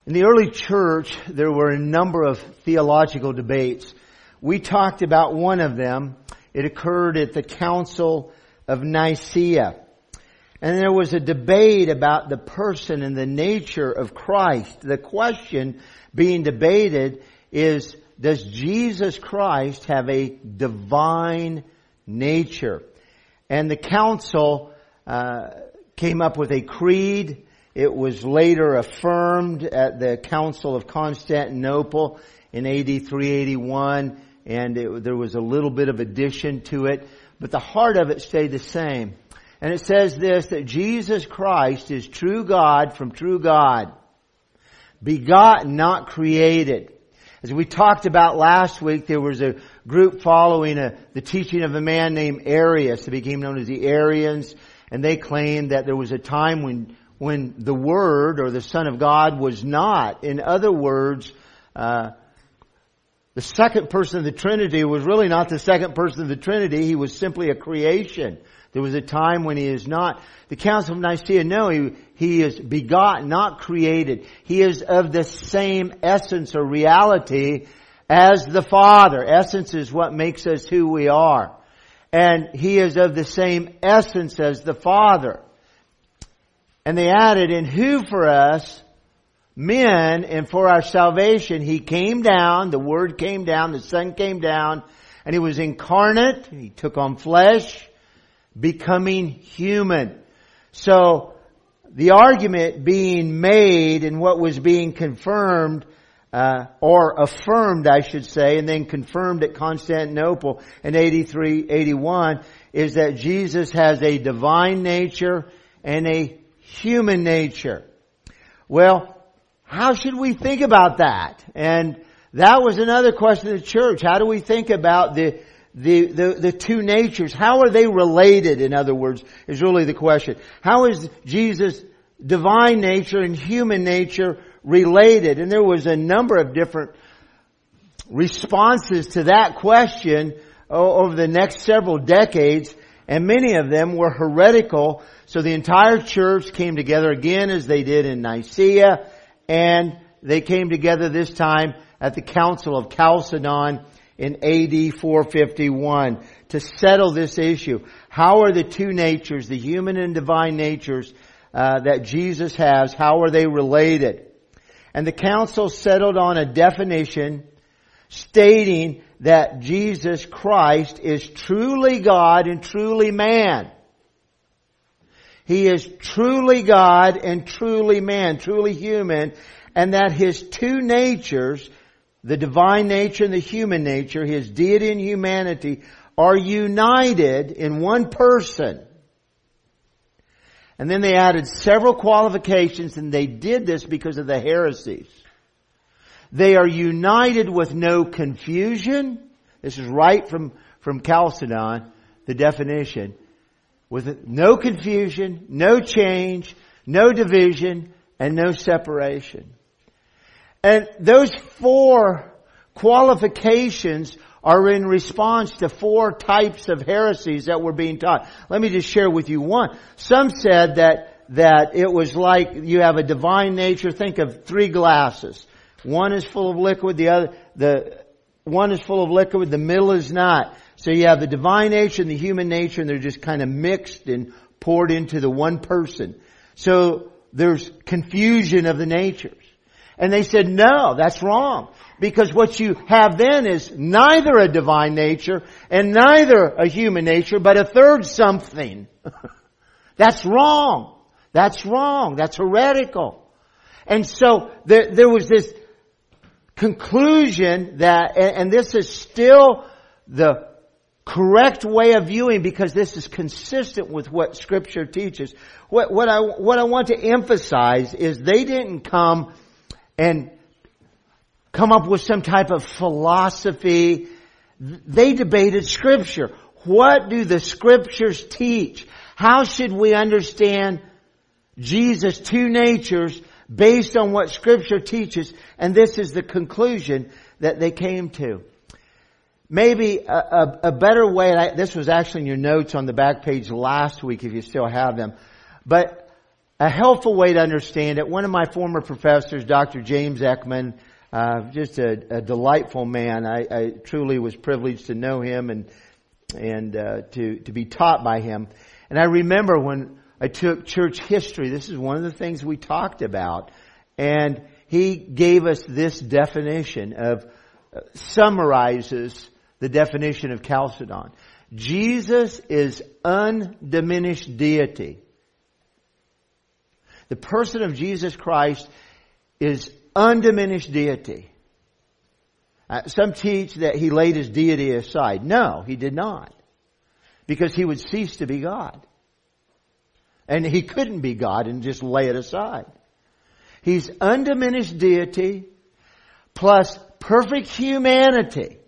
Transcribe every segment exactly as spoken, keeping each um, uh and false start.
In the early church, there were a number of theological debates. We talked about one of them. It occurred at the Council of Nicaea. And there was a debate about the person and the nature of Christ. The question being debated is, does Jesus Christ have a divine nature? And the council uh, came up with a creed. It was later affirmed at the Council of Constantinople in A D three eighty-one, and it, there was a little bit of addition to it, but the heart of it stayed the same. And it says this, that Jesus Christ is true God from true God, begotten, not created. As we talked about last week, there was a group following a, the teaching of a man named Arius. They became known as the Arians, and they claimed that there was a time when when the Word or the Son of God was not. In other words, uh, the second person of the Trinity was really not the second person of the Trinity. He was simply a creation. There was a time when He is not. The Council of Nicaea, no, He, he is begotten, not created. He is of the same essence or reality as the Father. Essence is what makes us who we are. And He is of the same essence as the Father. And they added, in who for us, men, and for our salvation, He came down, the Word came down, the Son came down, and He was incarnate, He took on flesh, becoming human. So, the argument being made and what was being confirmed, uh, or affirmed, I should say, and then confirmed at Constantinople in A D three eighty-one, is that Jesus has a divine nature and a human nature. Well, how should we think about that? And that was another question of the church. How do we think about the, the, the, the two natures? How are they related, in other words, is really the question. How is Jesus' divine nature and human nature related? And there was a number of different responses to that question over the next several decades, and many of them were heretical. So the entire church came together again as they did in Nicaea, and they came together this time at the Council of Chalcedon in A D four fifty-one to settle this issue. How are the two natures, the human and divine natures uh, that Jesus has, how are they related? And the council settled on a definition stating that Jesus Christ is truly God and truly man. He is truly God and truly man, truly human, and that His two natures, the divine nature and the human nature, His deity and humanity, are united in one person. And then they added several qualifications, and they did this because of the heresies. They are united with no confusion. This is right from, from Chalcedon, the definition. With no confusion, no change, no division, and no separation. And those four qualifications are in response to four types of heresies that were being taught. Let me just share with you one. Some said that, that it was like you have a divine nature. Think of three glasses. One is full of liquid, the other, the, one is full of liquid, the middle is not. So you have the divine nature and the human nature, and they're just kind of mixed and poured into the one person. So there's confusion of the natures. And they said, no, that's wrong. Because what you have then is neither a divine nature and neither a human nature, but a third something. That's wrong. That's wrong. That's heretical. And so there, there was this conclusion that, and, and this is still the correct way of viewing, because this is consistent with what Scripture teaches. What, what I, what I want to emphasize is they didn't come and come up with some type of philosophy. They debated Scripture. What do the Scriptures teach? How should we understand Jesus' two natures based on what Scripture teaches? And this is the conclusion that they came to. Maybe a, a, a better way, and I, this was actually in your notes on the back page last week if you still have them, but a helpful way to understand it, one of my former professors, Doctor James Ekman, uh, just a, a delightful man. I, I truly was privileged to know him and and uh, to to be taught by him. And I remember when I took church history, this is one of the things we talked about, and he gave us this definition of uh, summarizes the definition of Chalcedon. Jesus is undiminished deity. The person of Jesus Christ is undiminished deity. Uh, some teach that he laid his deity aside. No, he did not. Because he would cease to be God. And he couldn't be God and just lay it aside. He's undiminished deity plus perfect humanity.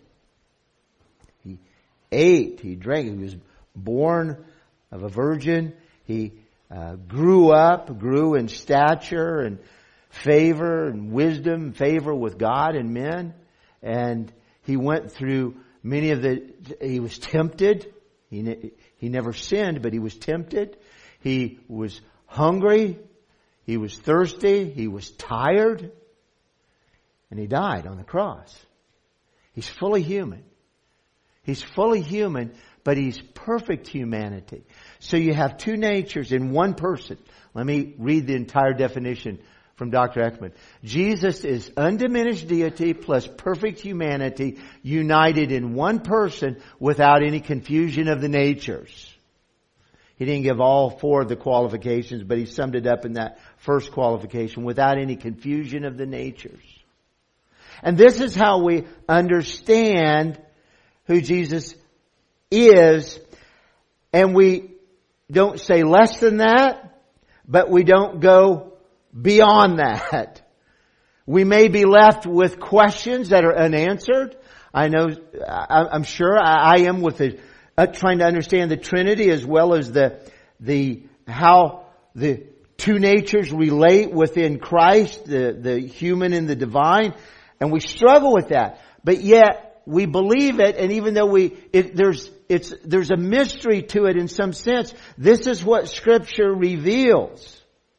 He ate, he drank, he was born of a virgin. He uh, grew up, grew in stature and favor and wisdom, favor with God and men. And he went through many of the, he was tempted. He, he never sinned, but he was tempted. He was hungry. He was thirsty. He was tired. And he died on the cross. He's fully human. He's fully human, but he's perfect humanity. So you have two natures in one person. Let me read the entire definition from Doctor Ekman. Jesus is undiminished deity plus perfect humanity united in one person without any confusion of the natures. He didn't give all four of the qualifications, but he summed it up in that first qualification, without any confusion of the natures. And this is how we understand who Jesus is. And we don't say less than that, but we don't go beyond that. We may be left with questions that are unanswered. I know, I'm sure I am with the, uh, trying to understand the Trinity as well as the, the, how the two natures relate within Christ, the, the human and the divine. And we struggle with that. But yet, we believe it, and even though we, it, there's, it's, there's a mystery to it in some sense, this is what Scripture reveals.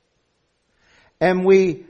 And we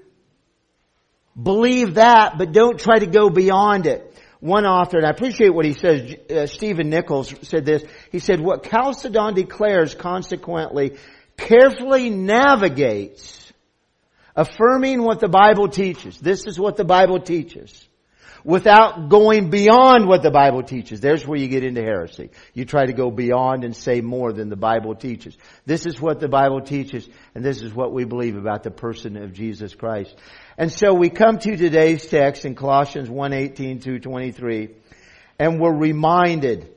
believe that, but don't try to go beyond it. One author, and I appreciate what he says, uh, Stephen Nichols said this, he said, what Chalcedon declares consequently carefully navigates, affirming what the Bible teaches. This is what the Bible teaches. Without going beyond what the Bible teaches. There's where you get into heresy. You try to go beyond and say more than the Bible teaches. This is what the Bible teaches, and this is what we believe about the person of Jesus Christ. And so we come to today's text in Colossians one eighteen through twenty-three, and we're reminded,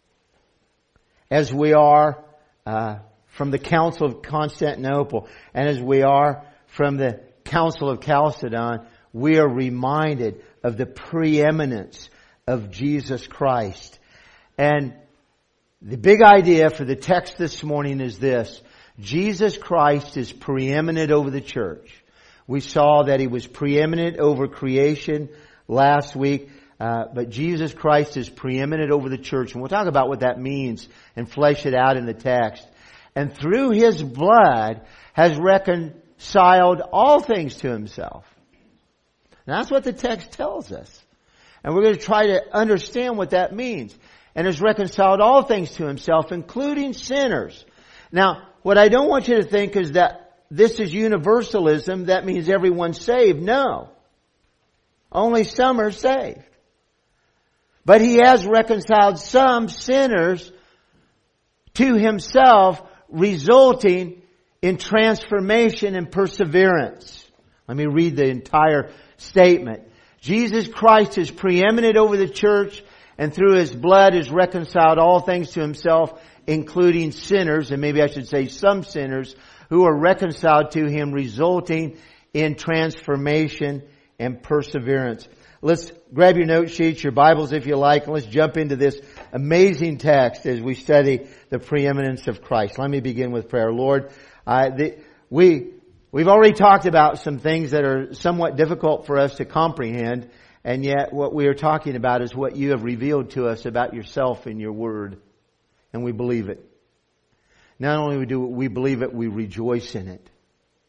as we are uh, from the Council of Constantinople, and as we are from the Council of Chalcedon, we are reminded of the preeminence of Jesus Christ. And the big idea for the text this morning is this. Jesus Christ is preeminent over the church. We saw that He was preeminent over creation last week. Uh, but Jesus Christ is preeminent over the church. And we'll talk about what that means and flesh it out in the text. And through His blood has reconciled all things to Himself. And that's what the text tells us. And we're going to try to understand what that means. And has reconciled all things to Himself, including sinners. Now, what I don't want you to think is that this is universalism. That means everyone's saved. No. Only some are saved. But He has reconciled some sinners to Himself, resulting in transformation and perseverance. Let me read the entire statement. Jesus Christ is preeminent over the church, and through His blood has reconciled all things to Himself, including sinners, and maybe I should say some sinners, who are reconciled to Him, resulting in transformation and perseverance. Let's grab your note sheets, your Bibles if you like, and let's jump into this amazing text as we study the preeminence of Christ. Let me begin with prayer. Lord, uh, the, we We've already talked about some things that are somewhat difficult for us to comprehend, and yet what we are talking about is what You have revealed to us about Yourself in Your Word, and we believe it. Not only do we believe it, we rejoice in it.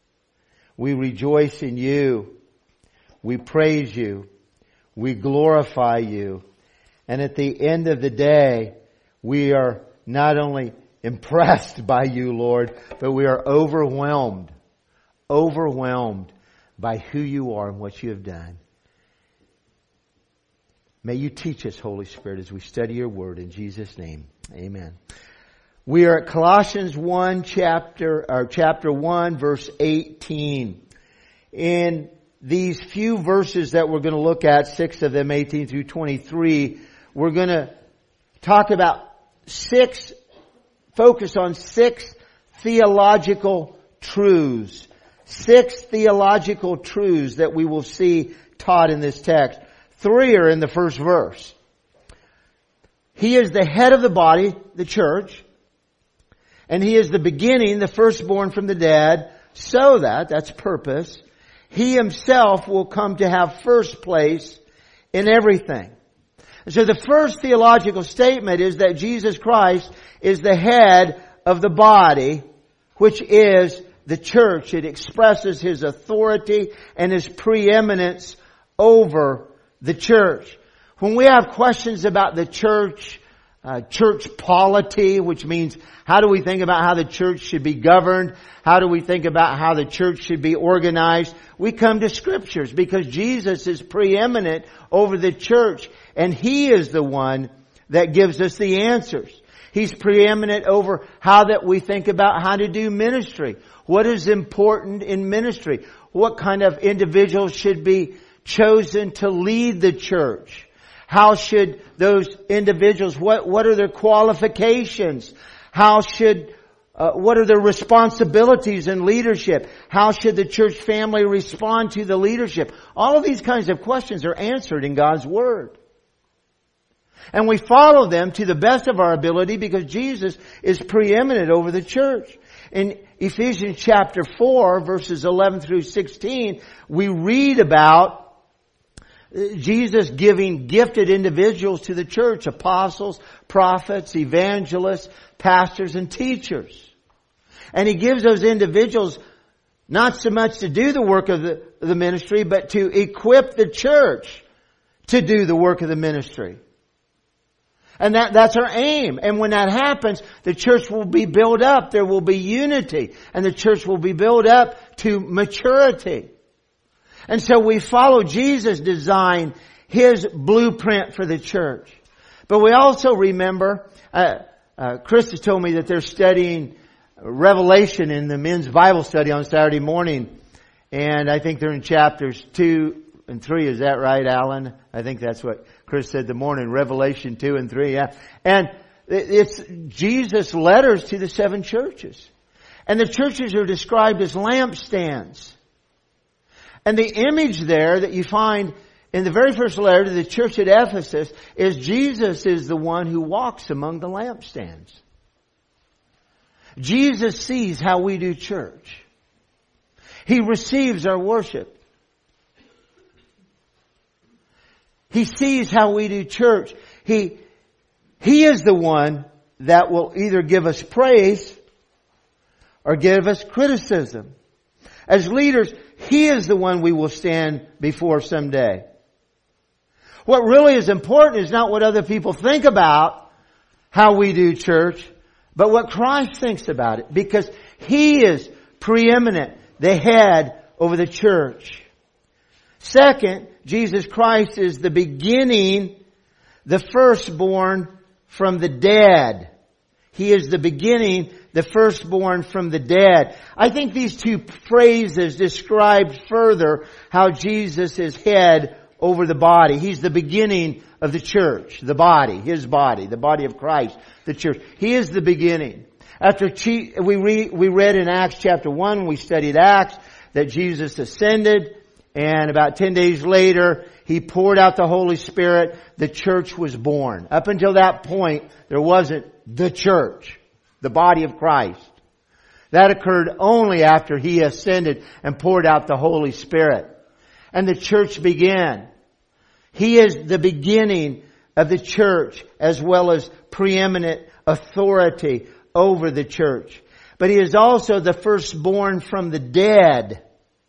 We rejoice in you. We praise you. We glorify you. And at the end of the day, we are not only impressed by you, Lord, but we are overwhelmed, overwhelmed by who you are and what you have done. May you teach us, Holy Spirit, as we study your word. In Jesus' name, amen. We are at Colossians one, chapter, or chapter one, verse eighteen. In these few verses that we're going to look at, six of them, eighteen through twenty-three, we're going to talk about six, focus on six theological truths. Six theological truths that we will see taught in this text. Three are in the first verse. He is the head of the body, the church. And He is the beginning, the firstborn from the dead, so that, that's purpose, He Himself will come to have first place in everything. So the first theological statement is that Jesus Christ is the head of the body, which is the church. It expresses His authority and His preeminence over the church. When we have questions about the church, uh, church polity, which means how do we think about how the church should be governed? How do we think about how the church should be organized? We come to scriptures because Jesus is preeminent over the church and He is the one that gives us the answers. He's preeminent over how that we think about how to do ministry. What is important in ministry? What kind of individuals should be chosen to lead the church? How should those individuals, what, what are their qualifications? How should, uh, what are their responsibilities in leadership? How should the church family respond to the leadership? All of these kinds of questions are answered in God's Word. And we follow them to the best of our ability because Jesus is preeminent over the church. In Ephesians chapter four, verses eleven through sixteen, we read about Jesus giving gifted individuals to the church, apostles, prophets, evangelists, pastors, and teachers. And He gives those individuals not so much to do the work of the, the ministry, but to equip the church to do the work of the ministry. And that, that's our aim. And when that happens, the church will be built up. There will be unity. And the church will be built up to maturity. And so we follow Jesus' design, His blueprint for the church. But we also remember, uh, uh, Chris has told me that they're studying Revelation in the men's Bible study on Saturday morning. And I think they're in chapters two and three. Is that right, Alan? I think that's what Chris said the morning. Revelation two and three, yeah. And it's Jesus' letters to the seven churches. And the churches are described as lampstands. And the image there that you find in the very first letter to the church at Ephesus is Jesus is the one who walks among the lampstands. Jesus sees how we do church. He receives our worship. He sees how we do church. He, He is the one that will either give us praise or give us criticism. As leaders, He is the one we will stand before someday. What really is important is not what other people think about how we do church, but what Christ thinks about it. Because He is preeminent, the head over the church. Second, Jesus Christ is the beginning, the firstborn from the dead. He is the beginning, the firstborn from the dead. I think these two phrases describe further how Jesus is head over the body. He's the beginning of the church, the body, His body, the body of Christ, the church. He is the beginning. After we read, we read in Acts chapter one, when we studied Acts, that Jesus ascended, and about ten days later, He poured out the Holy Spirit. The church was born. Up until that point, there wasn't the church, the body of Christ. That occurred only after He ascended and poured out the Holy Spirit. And the church began. He is the beginning of the church as well as preeminent authority over the church. But He is also the firstborn from the dead.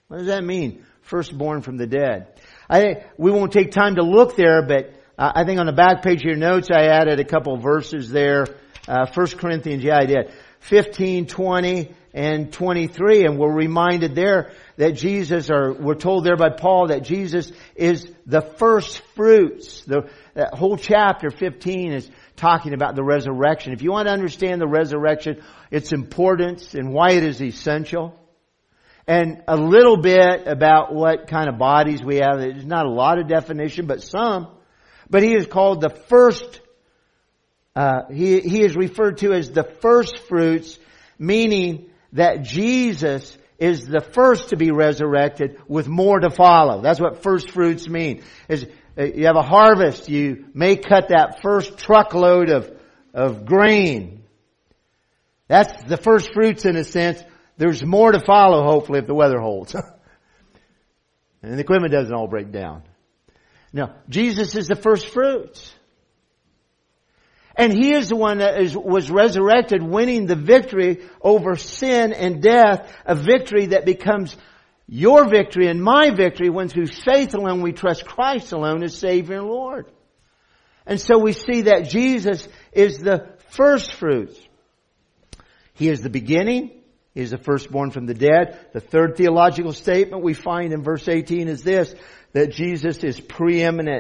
What does that mean? Firstborn from the dead. I, we won't take time to look there, but uh, I think on the back page of your notes I added a couple of verses there. Uh, First Corinthians, yeah I did. fifteen, twenty, and twenty-three, and we're reminded there that Jesus, or we're told there by Paul that Jesus is the first fruits. The that whole chapter fifteen is talking about the resurrection. If you want to understand the resurrection, its importance and why it is essential, and a little bit about what kind of bodies we have. There's not a lot of definition, but some. But he is called the first, uh, he, he is referred to as the first fruits, meaning that Jesus is the first to be resurrected with more to follow. That's what first fruits mean. Is uh, you have a harvest, you may cut that first truckload of, of grain. That's the first fruits in a sense. There's more to follow, hopefully, if the weather holds. And the equipment doesn't all break down. No, Jesus is the first fruits. And He is the one that is, was resurrected, winning the victory over sin and death, a victory that becomes your victory and my victory when through faith alone we trust Christ alone as Savior and Lord. And so we see that Jesus is the first fruits. He is the beginning. He is the firstborn from the dead. The third theological statement we find in verse eighteen is this, that Jesus is preeminent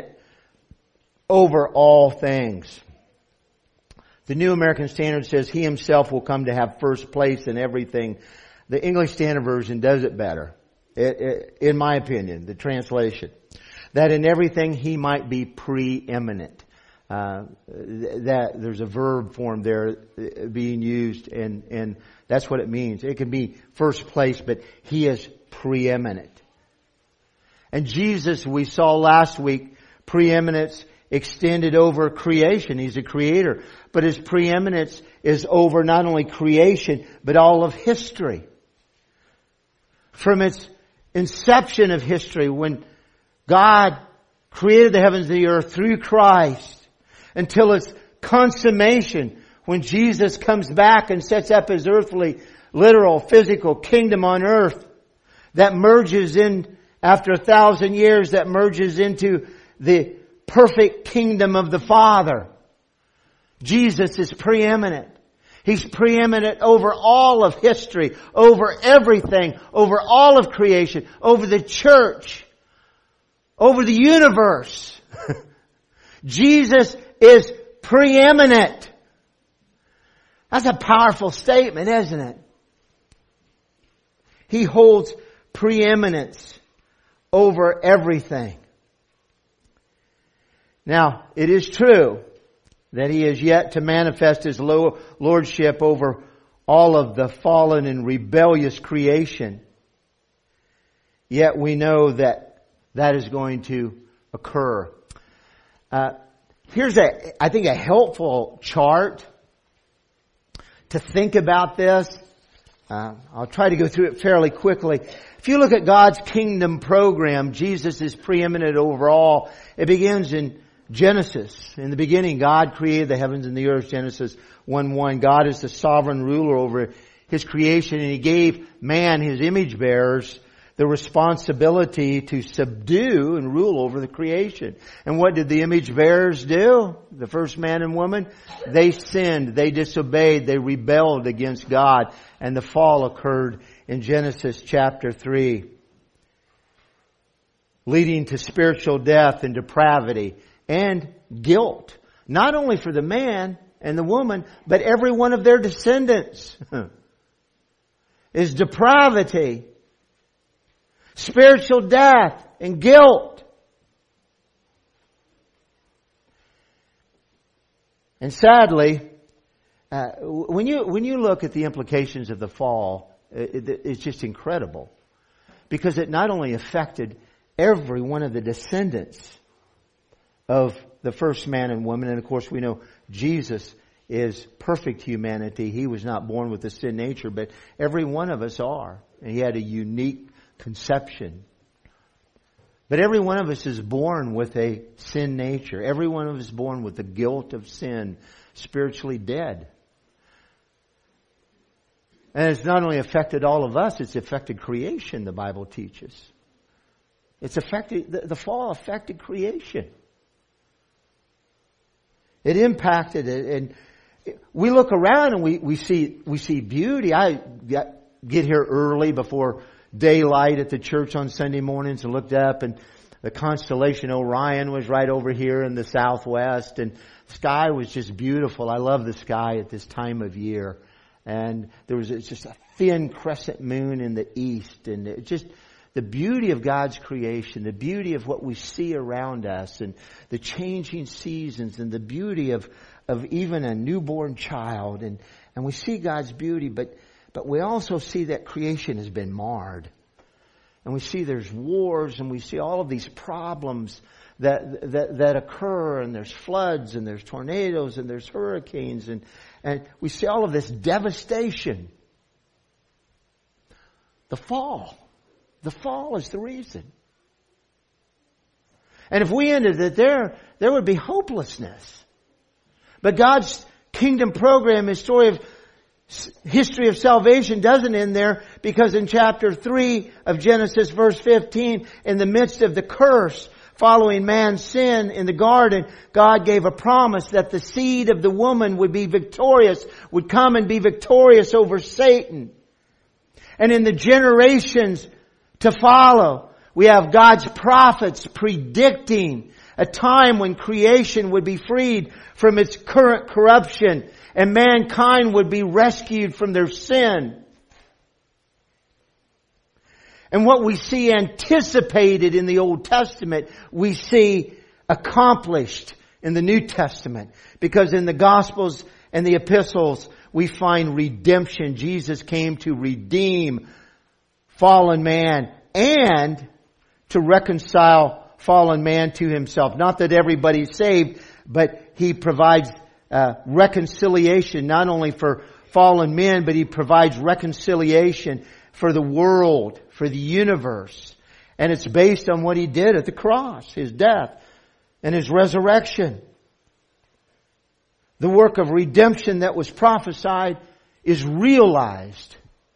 over all things. The New American Standard says He Himself will come to have first place in everything. The English Standard Version does it better, it, it, in my opinion, the translation. That in everything He might be preeminent. Uh, that there's a verb form there being used, and, and that's what it means. It can be first place, but He is preeminent. And Jesus, we saw last week, preeminence extended over creation. He's a creator. But His preeminence is over not only creation, but all of history. From its inception of history, when God created the heavens and the earth through Christ, until its consummation, when Jesus comes back and sets up His earthly, literal, physical kingdom on earth, that merges in, after a thousand years, that merges into the perfect kingdom of the Father. Jesus is preeminent. He's preeminent over all of history, over everything, over all of creation, over the church, over the universe. Jesus is preeminent. That's a powerful statement, isn't it? He holds preeminence over everything. Now, it is true that He is yet to manifest His lordship over all of the fallen and rebellious creation. Yet we know that that is going to occur. Uh, here's a, I think, a helpful chart to think about this. Uh, I'll try to go through it fairly quickly. If you look at God's kingdom program, Jesus is preeminent over all. It begins in Genesis. In the beginning, God created the heavens and the earth. Genesis one one. God is the sovereign ruler over His creation, and He gave man, His image bearers, the responsibility to subdue and rule over the creation. And what did the image bearers do? The first man and woman? They sinned, they disobeyed, they rebelled against God, and the fall occurred in Genesis chapter three, leading to spiritual death and depravity and guilt, not only for the man and the woman, but every one of their descendants. Is depravity, spiritual death, and guilt. And sadly, uh, when you when you look at the implications of the fall, it, it, it's just incredible, because it not only affected every one of the descendants of the first man and woman, and of course we know Jesus is perfect humanity. He was not born with a sin nature, but every one of us are. And He had a unique conception. But every one of us is born with a sin nature. Every one of us is born with the guilt of sin, spiritually dead. And it's not only affected all of us, it's affected creation, the Bible teaches. It's affected, the, the fall affected creation. It impacted it. And we look around and we, we see, we see beauty. I get, get here early before daylight at the church on Sunday mornings and looked up, and the constellation Orion was right over here in the southwest, and sky was just beautiful. I love the sky at this time of year. And there was just a thin crescent moon in the east, and it just the beauty of God's creation, the beauty of what we see around us, and the changing seasons, and the beauty of of even a newborn child, and and we see God's beauty, but but we also see that creation has been marred. And we see there's wars, and we see all of these problems that that that occur, and there's floods, and there's tornadoes, and there's hurricanes, and and we see all of this devastation. The fall. The fall is the reason. And if we ended it there, there would be hopelessness. But God's kingdom program, His story of history of salvation doesn't end there, because in chapter three of Genesis, verse fifteen, in the midst of the curse following man's sin in the garden, God gave a promise that the seed of the woman would be victorious, would come and be victorious over Satan. And in the generations to follow, we have God's prophets predicting a time when creation would be freed from its current corruption, and mankind would be rescued from their sin. And what we see anticipated in the Old Testament, we see accomplished in the New Testament. Because in the Gospels and the Epistles, we find redemption. Jesus came to redeem fallen man and to reconcile fallen man to Himself. Not that everybody's saved, but He provides uh, reconciliation not only for fallen men, but He provides reconciliation for the world, for the universe. And it's based on what He did at the cross, His death and His resurrection. The work of redemption that was prophesied is realized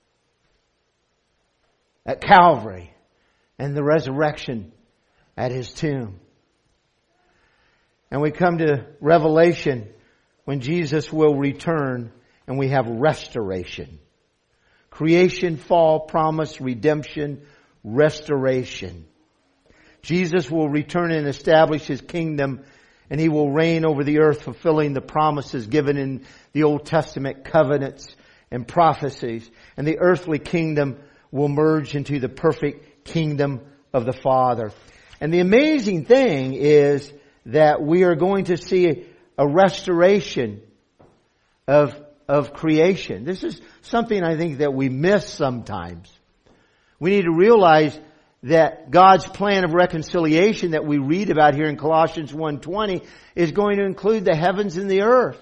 at Calvary, and the resurrection at His tomb. And we come to Revelation, when Jesus will return, and we have restoration. Creation, fall, promise, redemption, restoration. Jesus will return and establish His kingdom, and He will reign over the earth, fulfilling the promises given in the Old Testament covenants and prophecies. And the earthly kingdom will merge into the perfect kingdom of the Father. And the amazing thing is that we are going to see a restoration of, of creation. This is something I think that we miss sometimes. We need to realize that God's plan of reconciliation that we read about here in Colossians one twenty is going to include the heavens and the earth.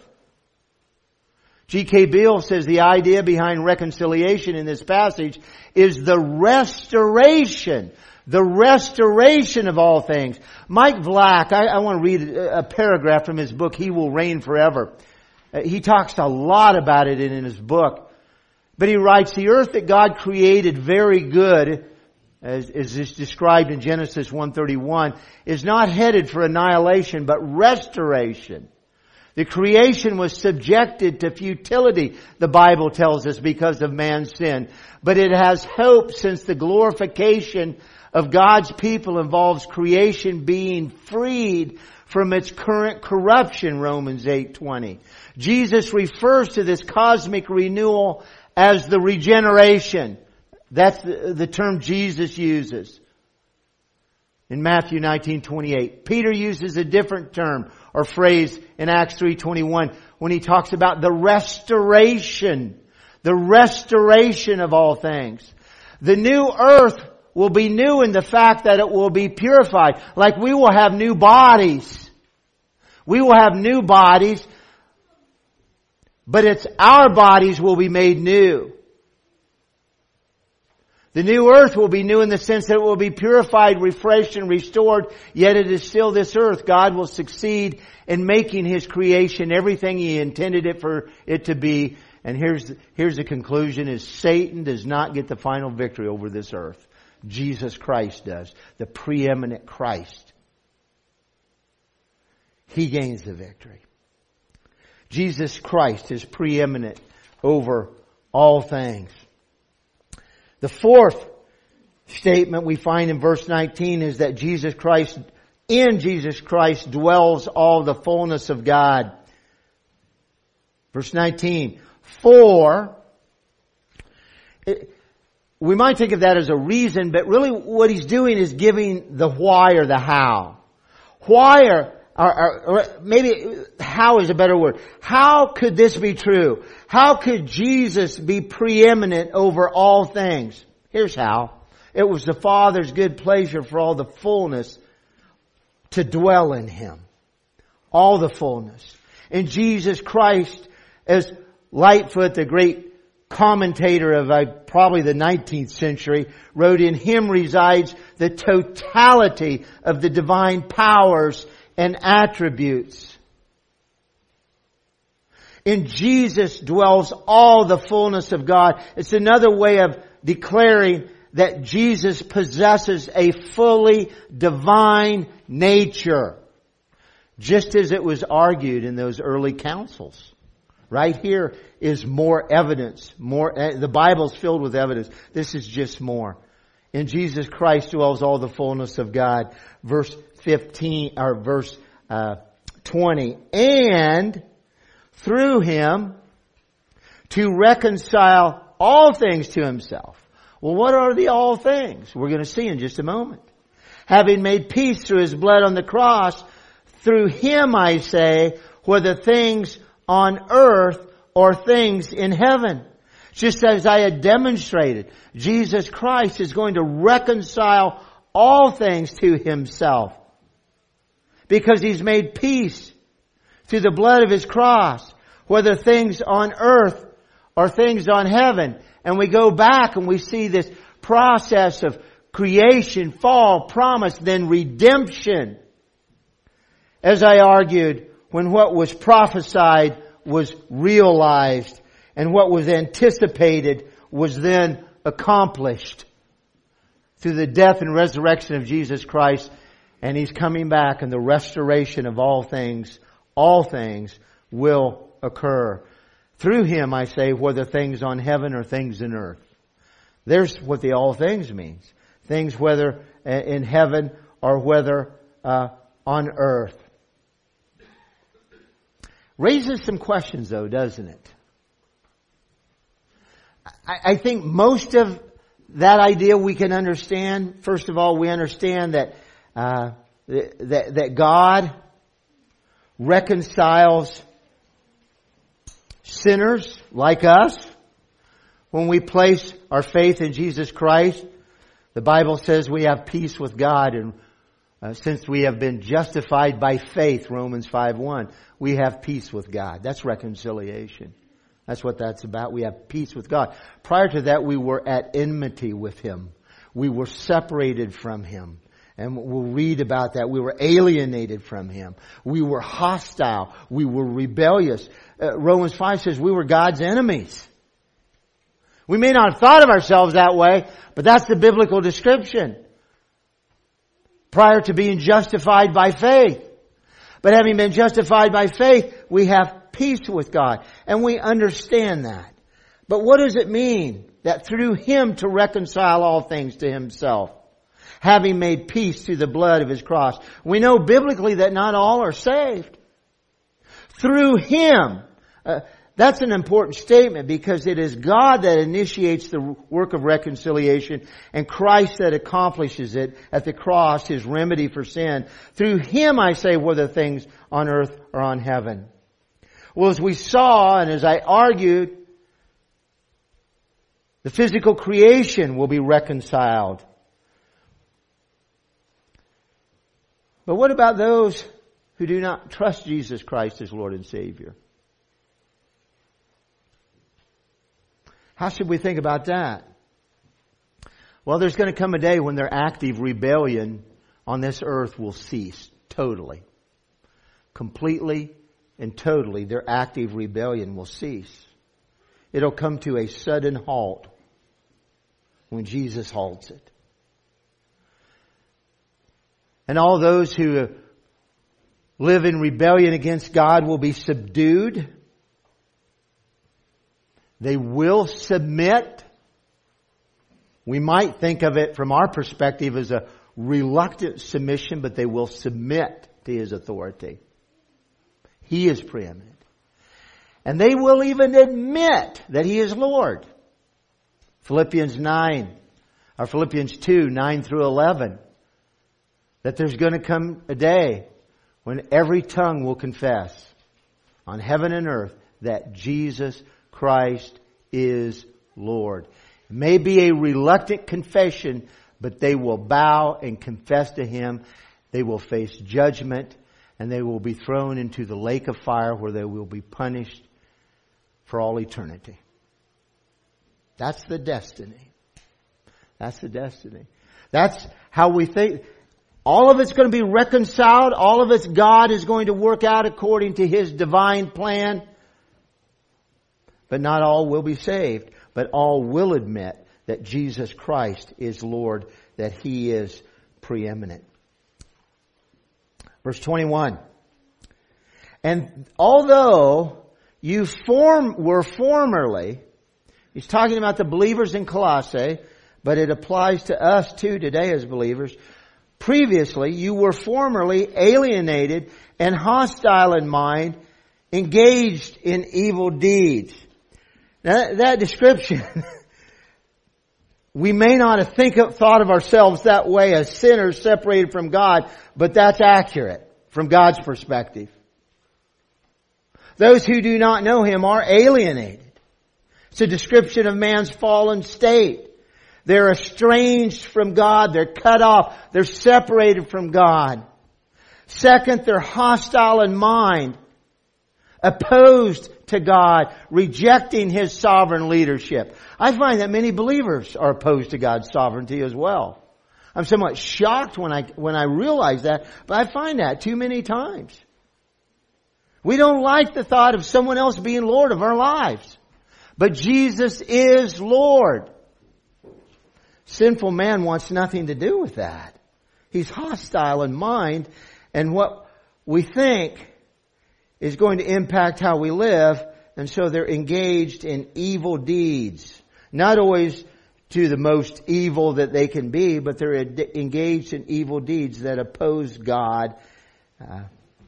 G K Beale says the idea behind reconciliation in this passage is the restoration. The restoration of all things. Mike Vlack, I, I want to read a paragraph from his book, He Will Reign Forever. Uh, he talks a lot about it in, in his book. But he writes, the earth that God created very good, as, as is described in Genesis one thirty-one, is not headed for annihilation, but restoration. The creation was subjected to futility, the Bible tells us, because of man's sin. But it has hope, since the glorification of God's people involves creation being freed from its current corruption, Romans eight twenty. Jesus refers to this cosmic renewal as the regeneration. That's the, the term Jesus uses in Matthew nineteen twenty-eight. Peter uses a different term or phrase in Acts three twenty-one when he talks about the restoration, the restoration of all things. The new earth will be new in the fact that it will be purified. Like we will have new bodies. We will have new bodies, but it's our bodies will be made new. The new earth will be new in the sense that it will be purified, refreshed, and restored, yet it is still this earth. God will succeed in making His creation everything He intended it for it to be, And here's, here's the conclusion is Satan does not get the final victory over this earth. Jesus Christ does. The preeminent Christ. He gains the victory. Jesus Christ is preeminent over all things. The fourth statement we find in verse nineteen is that Jesus Christ, in Jesus Christ dwells all the fullness of God. Verse nineteen, for, it, we might think of that as a reason, but really what he's doing is giving the why or the how. Why or, or, or maybe how is a better word. How could this be true? How could Jesus be preeminent over all things? Here's how. It was the Father's good pleasure for all the fullness to dwell in Him. All the fullness. And Jesus Christ, as Lightfoot, the great commentator of uh, probably the nineteenth century, wrote, in Him resides the totality of the divine powers and attributes. In Jesus dwells all the fullness of God. It's another way of declaring that Jesus possesses a fully divine nature. Just as it was argued in those early councils. Right here is more evidence. More, the Bible's filled with evidence. This is just more. In Jesus Christ dwells all the fullness of God. Verse fifteen, or verse uh, twenty. And through Him to reconcile all things to Himself. Well, what are the all things? We're going to see in just a moment. Having made peace through His blood on the cross, through Him, I say, whether things on earth or things in heaven. Just as I had demonstrated, Jesus Christ is going to reconcile all things to Himself. Because He's made peace through the blood of His cross, whether things on earth or things on heaven. And we go back and we see this process of creation, fall, promise, then redemption. As I argued, when what was prophesied was realized and what was anticipated was then accomplished through the death and resurrection of Jesus Christ, and He's coming back, and the restoration of all things, all things will occur. Through Him, I say, whether things on heaven or things in earth. There's what the all things means. Things whether in heaven or whether uh, on earth. Raises some questions though, doesn't it? I, I think most of that idea we can understand. First of all, we understand that uh, that, that God reconciles sinners like us when we place our faith in Jesus Christ. The Bible says we have peace with God, and uh, since we have been justified by faith, Romans five one, we have peace with God. That's reconciliation. That's what that's about. We have peace with God. Prior to that, we were at enmity with Him. We were separated from Him. And we'll read about that. We were alienated from Him. We were hostile. We were rebellious. Uh, Romans five says we were God's enemies. We may not have thought of ourselves that way, but that's the biblical description. Prior to being justified by faith. But having been justified by faith, we have peace with God. And we understand that. But what does it mean? That through Him to reconcile all things to Himself. Having made peace through the blood of His cross. We know biblically that not all are saved. Through Him. Uh, that's an important statement because it is God that initiates the work of reconciliation and Christ that accomplishes it at the cross, His remedy for sin. Through Him, I say, whether things on earth or on heaven. Well, as we saw and as I argued, the physical creation will be reconciled. But what about those who do not trust Jesus Christ as Lord and Savior? How should we think about that? Well, there's going to come a day when their active rebellion on this earth will cease totally. Completely and totally, their active rebellion will cease. it'll come to a sudden halt when Jesus halts it. And all those who live in rebellion against God will be subdued. They will submit. We might think of it from our perspective as a reluctant submission, but they will submit to His authority. He is preeminent. And they will even admit that He is Lord. Philippians nine, or Philippians two, nine through eleven. That there's going to come a day when every tongue will confess on heaven and earth that Jesus Christ is Lord. It may be a reluctant confession, but they will bow and confess to Him. They will face judgment, and they will be thrown into the lake of fire where they will be punished for all eternity. That's the destiny. That's the destiny. That's how we think. All of it's going to be reconciled. All of it's God is going to work out according to His divine plan. But not all will be saved. But all will admit that Jesus Christ is Lord, that He is preeminent. Verse twenty-one. And although you form were formerly, he's talking about the believers in Colossae, but it applies to us too today as believers. Previously, you were formerly alienated and hostile in mind, engaged in evil deeds. Now, that, that description, we may not have think of, thought of ourselves that way as sinners separated from God, but that's accurate from God's perspective. Those who do not know Him are alienated. It's a description of man's fallen state. They're estranged from God. They're cut off. They're separated from God. Second, they're hostile in mind, opposed to God, rejecting His sovereign leadership. I find that many believers are opposed to God's sovereignty as well. I'm somewhat shocked when I when I realize that, but I find that too many times. We don't like the thought of someone else being Lord of our lives. But Jesus is Lord. Sinful man wants nothing to do with that. He's hostile in mind, and what we think is going to impact how we live, and so they're engaged in evil deeds. Not always to the most evil that they can be, but they're engaged in evil deeds that oppose God uh,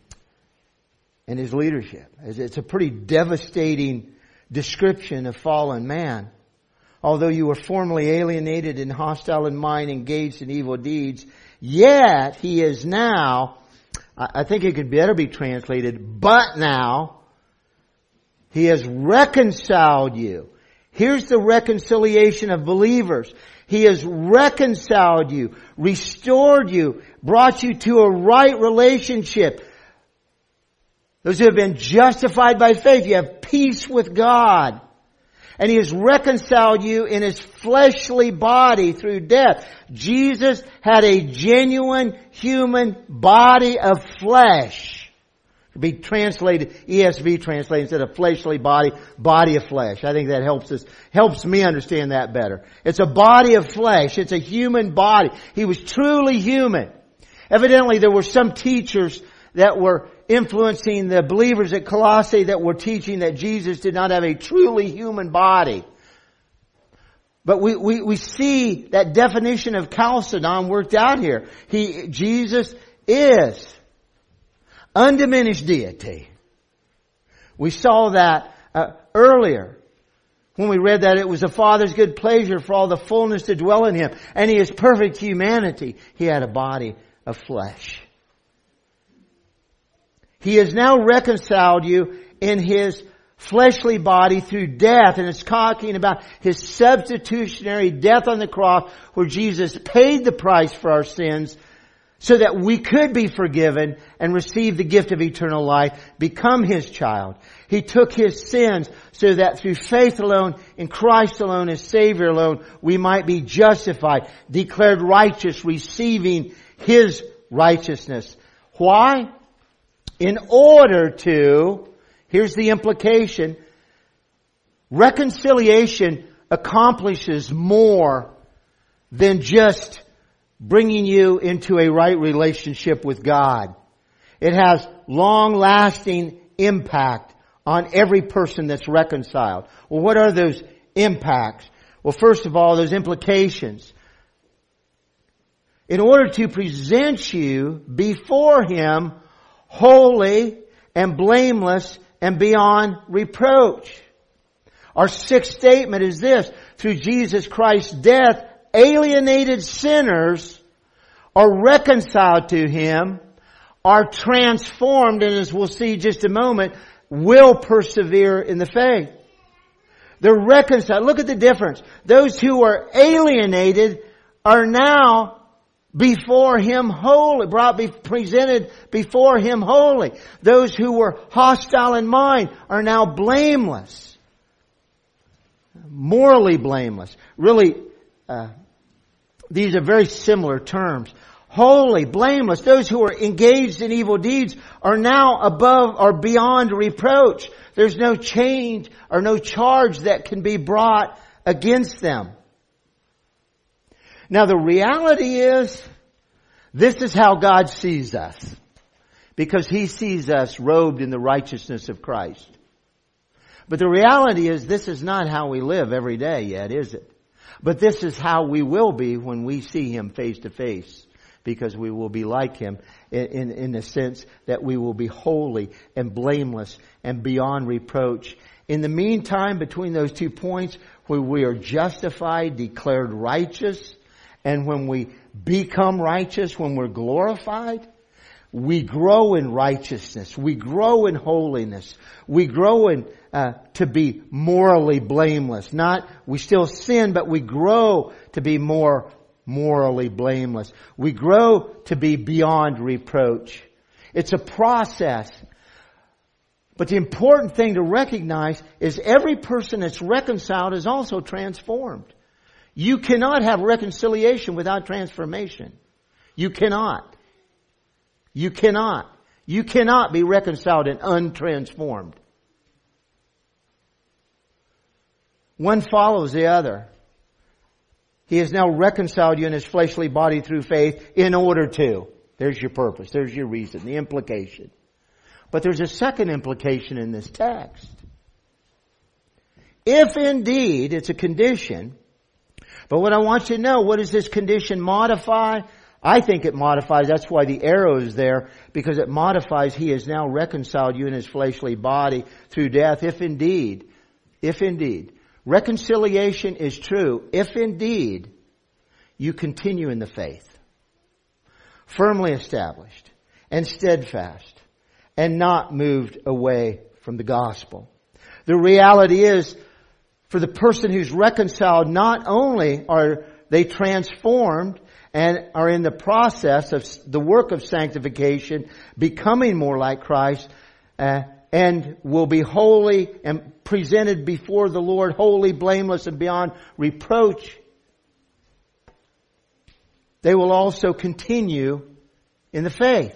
and His leadership. It's a pretty devastating description of fallen man. Although you were formerly alienated and hostile in mind, engaged in evil deeds, yet He is now, I think it could better be translated, but now He has reconciled you. Here's the reconciliation of believers. He has reconciled you, restored you, brought you to a right relationship. Those who have been justified by faith, you have peace with God. And He has reconciled you in His fleshly body through death. Jesus had a genuine human body of flesh. To be translated, E S V translated instead of fleshly body, body of flesh. I think that helps us, helps me understand that better. It's a body of flesh. It's a human body. He was truly human. Evidently there were some teachers that were influencing the believers at Colossae that were teaching that Jesus did not have a truly human body. But we, we, we see that definition of Chalcedon worked out here. He, Jesus is undiminished deity. We saw that uh, earlier when we read that it was the Father's good pleasure for all the fullness to dwell in Him. And He is perfect humanity. He had a body of flesh. He has now reconciled you in His fleshly body through death. And it's talking about His substitutionary death on the cross where Jesus paid the price for our sins so that we could be forgiven and receive the gift of eternal life, become His child. He took His sins so that through faith alone, in Christ alone, as Savior alone, we might be justified, declared righteous, receiving His righteousness. Why? In order to, here's the implication, Reconciliation accomplishes more than just bringing you into a right relationship with God. It has long-lasting impact on every person that's reconciled. Well, what are those impacts? Well, first of all, those implications. In order to present you before Him holy and blameless and beyond reproach. Our sixth statement is this: through Jesus Christ's death, alienated sinners are reconciled to Him, are transformed, and as we'll see just a moment, will persevere in the faith. They're reconciled. Look at the difference. Those who are alienated are now before Him holy, brought, be, presented before Him holy. Those who were hostile in mind are now blameless. Morally blameless. Really, uh, these are very similar terms. Holy, blameless. Those who are engaged in evil deeds are now above or beyond reproach. There's no change or no charge that can be brought against them. Now the reality is, this is how God sees us. Because He sees us robed in the righteousness of Christ. But the reality is, this is not how we live every day yet, is it? But this is how we will be when we see Him face to face. Because we will be like Him in, in, in the sense that we will be holy and blameless and beyond reproach. In the meantime, between those two points, where we are justified, declared righteous, and when we become righteous, when we're glorified, we grow in righteousness. We grow in holiness. We grow in uh, to be morally blameless. Not, we still sin, but we grow to be more morally blameless. We grow to be beyond reproach. It's a process. But the important thing to recognize is every person that's reconciled is also transformed. You cannot have reconciliation without transformation. You cannot. You cannot. You cannot be reconciled and untransformed. One follows the other. He has now reconciled you in His fleshly body through faith in order to. There's your purpose. There's your reason. The implication. But there's a second implication in this text. If indeed it's a condition, but what I want you to know, what does this condition modify? I think it modifies, that's why the arrow is there, because it modifies, He has now reconciled you in His fleshly body through death. If indeed, if indeed, reconciliation is true, if indeed you continue in the faith, firmly established and steadfast and not moved away from the gospel. The reality is, for the person who's reconciled, not only are they transformed and are in the process of the work of sanctification, becoming more like Christ, uh, and will be holy and presented before the Lord, holy, blameless, and beyond reproach, they will also continue in the faith.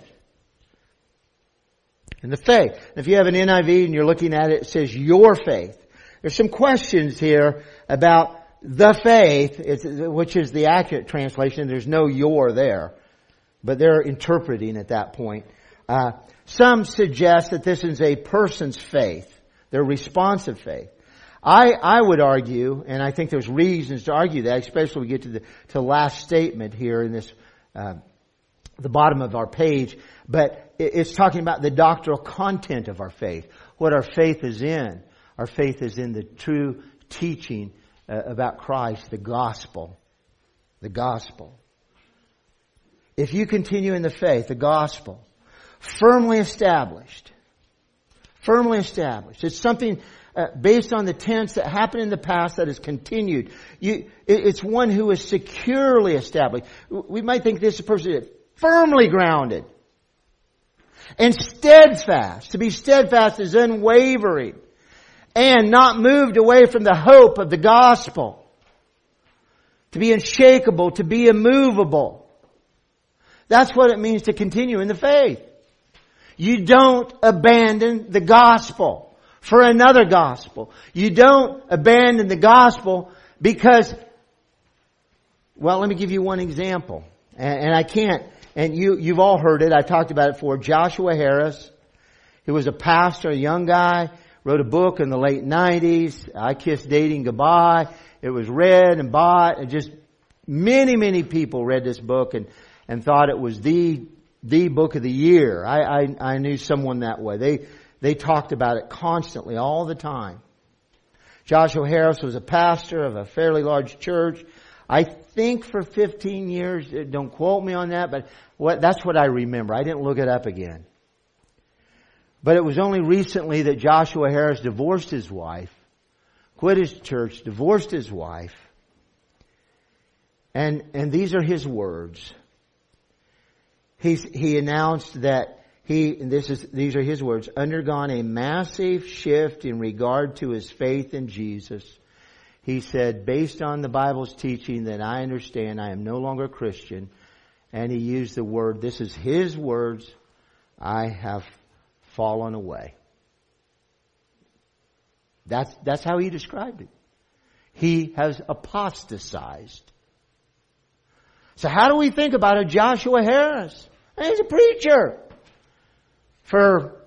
In the faith. If you have an N I V and you're looking at it, it says your faith. There's some questions here about the faith, which is the accurate translation. There's no your there. But they're interpreting at that point. Uh, some suggest that this is a person's faith. Their responsive faith. I, I would argue, and I think there's reasons to argue that, especially when we get to the to the last statement here in this, uh, the bottom of our page. But it's talking about the doctrinal content of our faith. What our faith is in. Our faith is in the true teaching uh, about Christ, the gospel. The gospel. If you continue in the faith, the gospel, firmly established, firmly established. It's something uh, based on the tense that happened in the past that has continued. You, it, it's one who is securely established. We might think this person is firmly grounded. And steadfast. To be steadfast is unwavering. And not moved away from the hope of the gospel. To be unshakable, to be immovable. That's what it means to continue in the faith. You don't abandon the gospel. for another gospel. You don't abandon the gospel because, well, let me give you one example. And, and I can't, and you, you've all heard it. I talked about it before. Joshua Harris, he was a pastor, a young guy, wrote a book in the late nineties, I Kissed Dating Goodbye. It was read and bought, and just many, many people read this book and, and thought it was the, the book of the year. I, I, I knew someone that way. They, they talked about it constantly, all the time. Joshua Harris was a pastor of a fairly large church. I think for fifteen years, don't quote me on that, but what, that's what I remember. I didn't look it up again. But it was only recently that Joshua Harris divorced his wife, quit his church, divorced his wife. And, and these are his words. He's, he announced that he, and this is, these are his words, undergone a massive shift in regard to his faith in Jesus. He said, based on the Bible's teaching that I understand, I am no longer a Christian. And he used the word, this is his words, I have fallen away. That's, that's how he described it. He has apostatized. So how do we think about a Joshua Harris? He's a preacher. For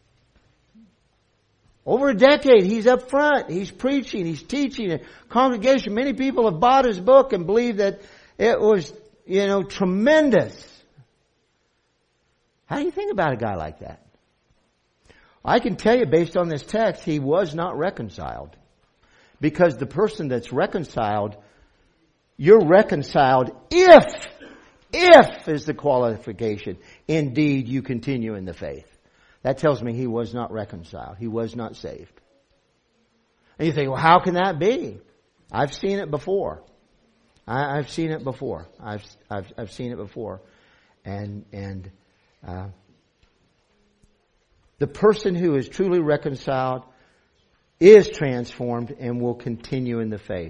over a decade, he's up front. He's preaching. He's teaching. A congregation, many people have bought his book and believe that it was, you know, tremendous. How do you think about a guy like that? I can tell you based on this text, he was not reconciled. Because the person that's reconciled, you're reconciled if, if is the qualification, indeed you continue in the faith. That tells me he was not reconciled. He was not saved. And you think, well, how can that be? I've seen it before. I, I've seen it before. I've, I've, I've seen it before. And, and, uh, the person who is truly reconciled is transformed and will continue in the faith.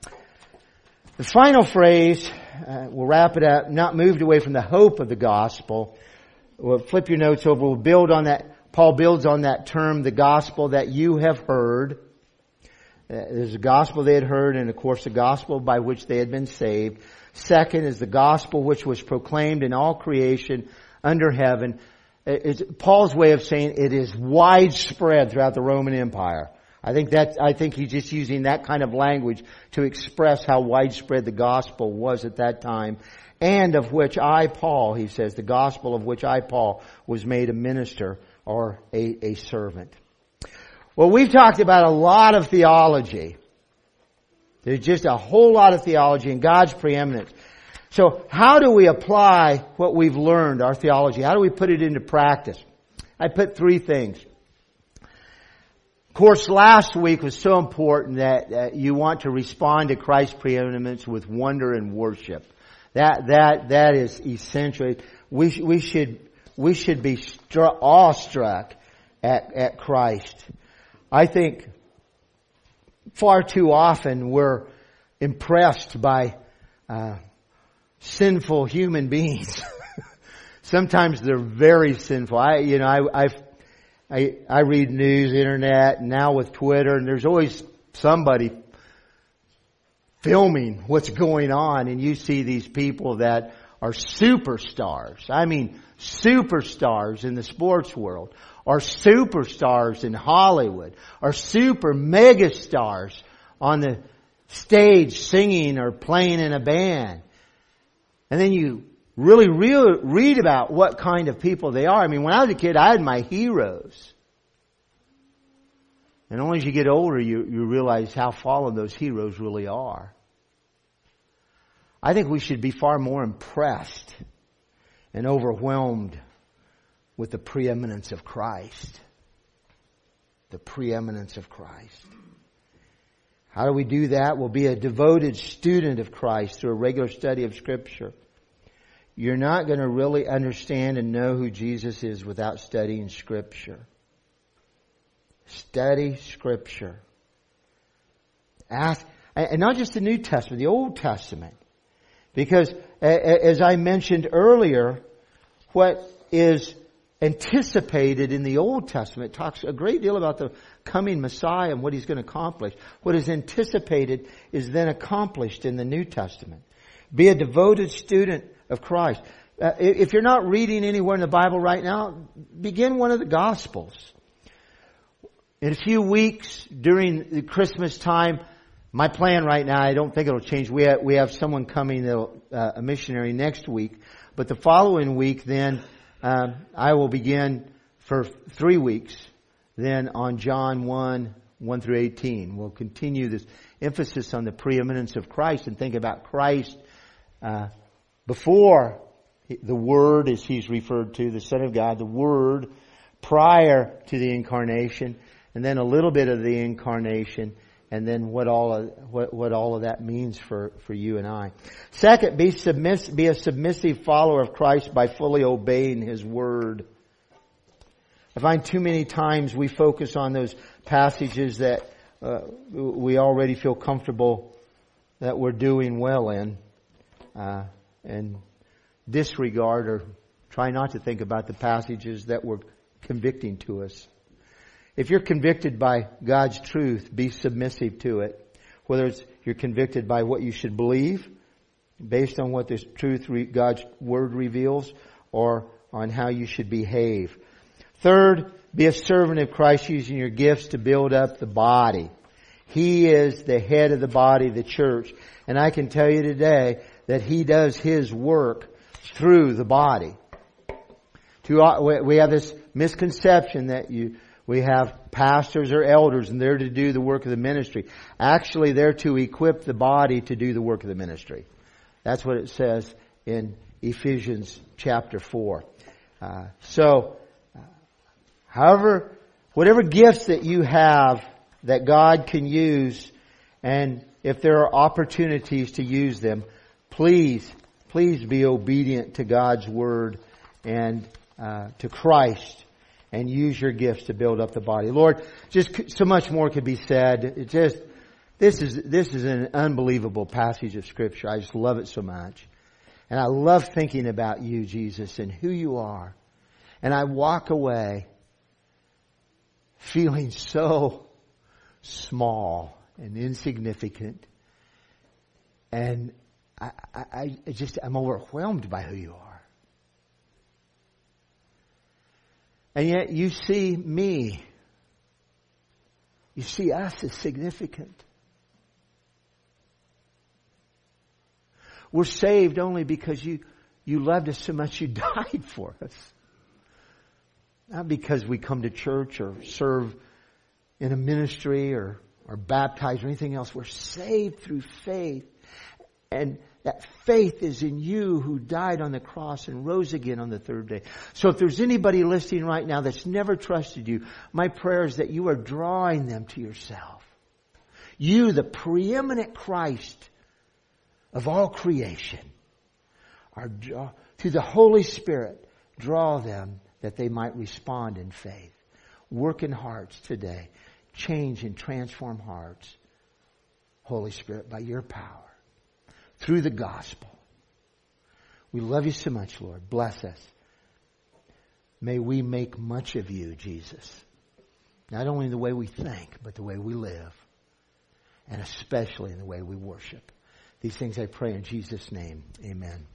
The final phrase, uh, we'll wrap it up, not moved away from the hope of the gospel. We'll flip your notes over. We'll build on that. Paul builds on that term, the gospel that you have heard. Uh, there's a gospel they had heard, and of course the gospel by which they had been saved. Second is the gospel which was proclaimed in all creation under heaven. It's Paul's way of saying it is widespread throughout the Roman Empire. I think that, I think he's just using that kind of language to express how widespread the gospel was at that time. And of which I, Paul, he says, the gospel of which I, Paul, was made a minister or a, a servant. Well, we've talked about a lot of theology. There's just a whole lot of theology and God's preeminence. So how do we apply what we've learned, our theology? How do we put it into practice? I put three things. Of course, last week was so important that uh, you want to respond to Christ's preeminence with wonder and worship. That that that is essential. We sh- we should we should be stru- awestruck at at Christ. I think far too often we're impressed by uh, sinful human beings. Sometimes they're very sinful. I, you know, I, I, I, I read news, internet, and now with Twitter, and there's always somebody filming what's going on, and you see these people that are superstars. I mean, superstars in the sports world, or superstars in Hollywood, or super mega stars on the stage singing or playing in a band. And then you really re- read about what kind of people they are. I mean, when I was a kid, I had my heroes. And only as you get older, you, you realize how fallen those heroes really are. I think we should be far more impressed and overwhelmed with the preeminence of Christ. The preeminence of Christ. How do we do that? We'll be a devoted student of Christ through a regular study of Scripture. You're not going to really understand and know who Jesus is without studying Scripture. Study Scripture. Ask, and not just the New Testament, the Old Testament. Because, as I mentioned earlier, what is anticipated in the Old Testament. It talks a great deal about the coming Messiah and what He's going to accomplish. What is anticipated is then accomplished in the New Testament. Be a devoted student of Christ. Uh, if you're not reading anywhere in the Bible right now, begin one of the Gospels. In a few weeks during the Christmas time, my plan right now, I don't think it'll change. We have, we have someone coming, uh, a missionary next week. But the following week then, um, I will begin for three weeks then on John one, one through eighteen. We'll continue this emphasis on the preeminence of Christ and think about Christ uh, before the Word, as He's referred to, the Son of God, the Word prior to the Incarnation, and then a little bit of the Incarnation, and then what all of, what, what all of that means for, for you and I. Second, be submiss, be a submissive follower of Christ by fully obeying His Word. I find too many times we focus on those passages that uh, we already feel comfortable that we're doing well in, uh, and disregard or try not to think about the passages that were convicting to us. If you're convicted by God's truth, be submissive to it. Whether it's you're convicted by what you should believe, based on what this truth, God's Word reveals, or on how you should behave. Third, be a servant of Christ, using your gifts to build up the body. He is the head of the body, the church. And I can tell you today that He does His work through the body. We have this misconception that you, we have pastors or elders and they're to do the work of the ministry. Actually, they're to equip the body to do the work of the ministry. That's what it says in Ephesians chapter four. Uh, so, uh, however, whatever gifts that you have that God can use, and if there are opportunities to use them, please Please be obedient to God's Word and uh, to Christ, and use your gifts to build up the body. Lord, just so much more could be said. It just this is this is an unbelievable passage of Scripture. I just love it so much, and I love thinking about you, Jesus, and who you are. And I walk away feeling so small and insignificant, and I, I, I just, I'm overwhelmed by who you are. And yet you see me. You see us as significant. We're saved only because you, you loved us so much you died for us. Not because we come to church or serve in a ministry or are baptized or anything else. We're saved through faith. And that faith is in you, who died on the cross and rose again on the third day. So if there's anybody listening right now that's never trusted you, my prayer is that you are drawing them to yourself. You, the preeminent Christ of all creation, are draw, through the Holy Spirit, draw them that they might respond in faith. Work in hearts today. Change and transform hearts, Holy Spirit, by your power. Through the gospel. We love you so much, Lord. Bless us. May we make much of you, Jesus. Not only in the way we think, but the way we live. And especially in the way we worship. These things I pray in Jesus' name. Amen.